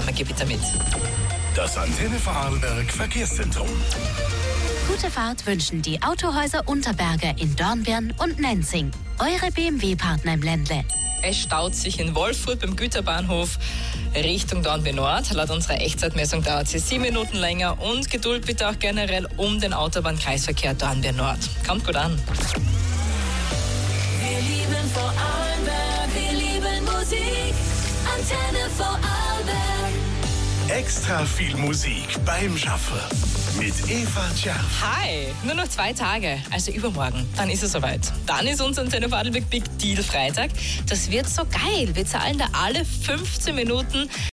Wärme gebe ich damit. Das Antenne Vorarlberg Verkehrszentrum. Gute Fahrt wünschen die Autohäuser Unterberger in Dornbirn und Nenzing. Eure BMW-Partner im Ländle. Es staut sich in Wolfurt beim Güterbahnhof Richtung Dornbirn Nord. Laut unserer Echtzeitmessung dauert sie 7 Minuten länger und Geduld bitte auch generell um den Autobahnkreisverkehr Dornbirn Nord. Kommt gut an. Wir lieben Vorarlberg, wir lieben Musik. Antenne Vorarlberg. Extra viel Musik beim Schaffen mit Eva Tscherf. Hi, nur noch 2 Tage, also übermorgen. Dann ist es soweit. Dann ist unser Antenne Vorarlberg Big Deal Freitag. Das wird so geil. Wir zahlen da alle 15 Minuten